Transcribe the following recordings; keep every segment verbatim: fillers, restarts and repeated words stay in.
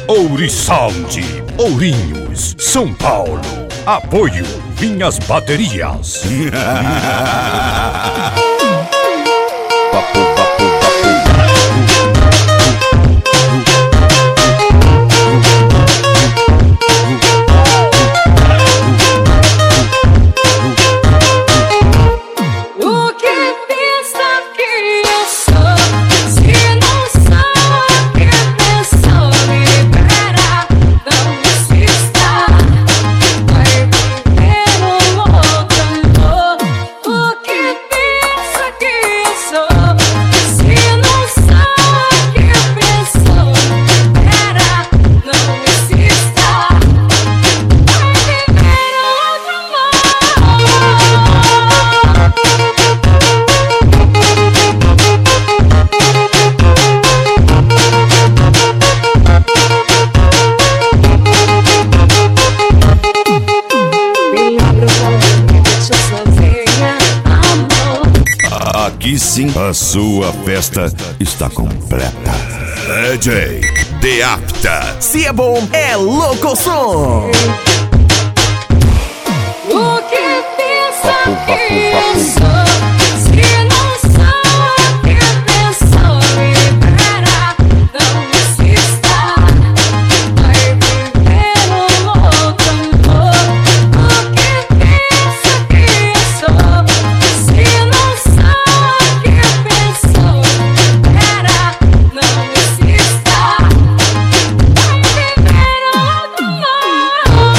Ouriçound, Ourinhos, São Paulo. Apoio Vinhas Baterias. Papo, papo, aqui sim, a sua festa está completa. D J Deapta. Se é bom, é louco som. O que pensa que eu sou? Se não sou, que pensou? Libera, não insista. Vai viver um outro amor. O que pensa que eu sou? Se não sou, que pensou? Libera, não insista. Vai viver um outro amor.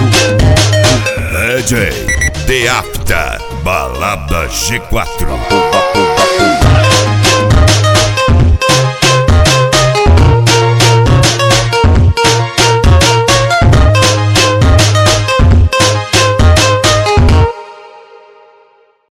D J Deapta, Balada G quatro.